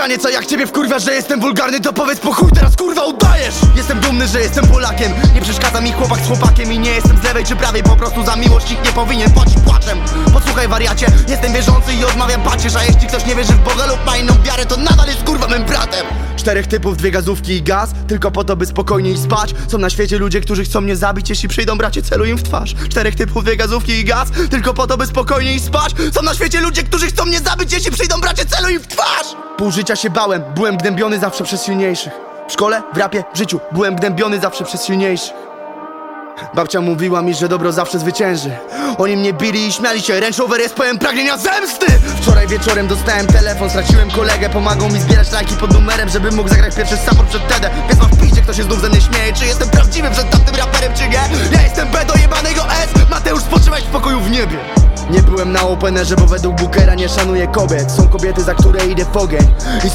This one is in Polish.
pytanie, co jak ciebie wkurwia, że jestem wulgarny, to powiedz po chuj teraz kurwa udajesz. Jestem dumny, że jestem Polakiem, nie przeszkadza mi chłopak z chłopakiem. I nie jestem z lewej czy prawej, po prostu za miłość nikt nie powinien płacić płaczem. Posłuchaj wariacie, jestem wierzący i odmawiam pacierz. A jeśli ktoś nie wierzy w Boga lub ma inną wiarę, to nadal jest kurwa mym bratem. 4 typów, 2 gazówki i gaz, tylko po to by spokojniej spać. Są na świecie ludzie, którzy chcą mnie zabić, jeśli przyjdą bracie, celuj im w twarz. 4 typów, 2 gazówki i gaz, tylko po to by spokojniej spać. Są na świecie ludzie, którzy chcą mnie zabić, jeśli przyjdą bracie, celuj im w twarz. Pół życia się bałem, byłem gnębiony zawsze przez silniejszych. W szkole, w rapie, w życiu, byłem gnębiony zawsze przez silniejszych. Babcia mówiła mi, że dobro zawsze zwycięży. Oni mnie bili i śmiali się, Range Rover jest pełen pragnienia zemsty. Wczoraj wieczorem dostałem telefon, straciłem kolegę. Pomagał mi zbierać lajki pod numerem, żebym mógł zagrać pierwszy support przed TED-em. Więc mam w piździe, kto się znów ze mnie śmieje. Czy jestem prawdziwy przed tamtym raperem, czy nie? Ja jestem B do jebanego S, Mateusz, spoczywaj w spokoju w niebie. Nie byłem na openerze, bo według Bookera nie szanuję kobiet. Są kobiety, za które idę w ogień. I